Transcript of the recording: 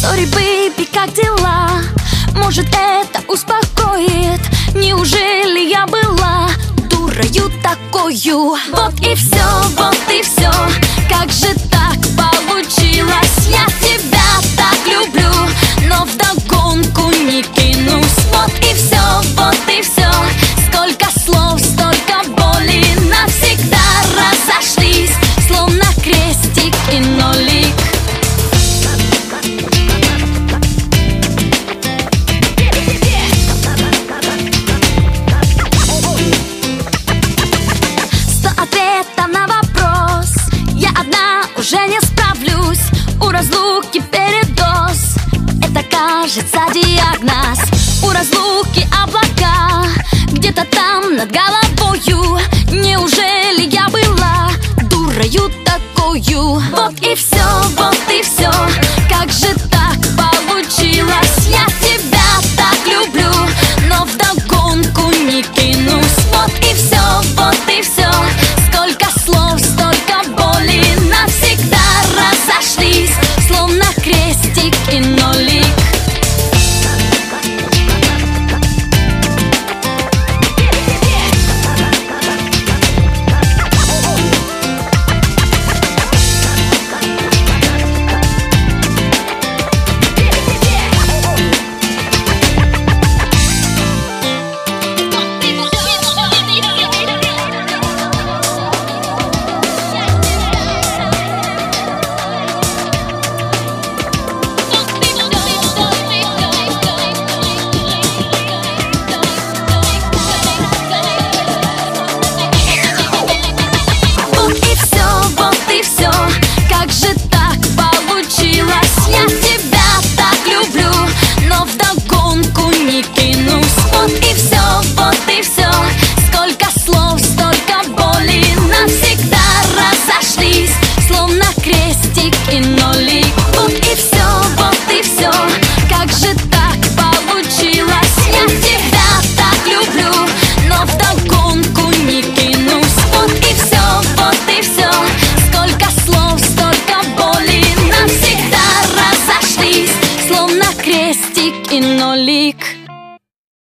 Sorry, baby, как дела? Может, это успокоит? Неужели я была дурою такою? Вот и все, как же так получилось? Я тебя так люблю, но вдогонку не кинусь. Вот и все, сколько слов, столько боли, навсегда разошлись, словно крестик и нолик. Уже не справлюсь, у разлуки передоз. Это кажется диагноз. У разлуки облака где-то там над головою. Неужели я была дурою такою? Вот и все, как же так получилось? Я тебя так люблю, но вдогонку не кинусь. Вот и все, сколько слов, столько боли, навсегда разошлись, словно крестик и нолик. Как же так получилось? Я тебя так люблю, но вдогонку не кинусь. Вот и все, сколько слов, столько боли, навсегда разошлись, словно крестик и нолик. Вот и все, как же так получилось? Я тебя так люблю, но вдогонку не кинусь. Вот и все, сколько слов, столько боли, навсегда разошлись, словно крестик и нолик.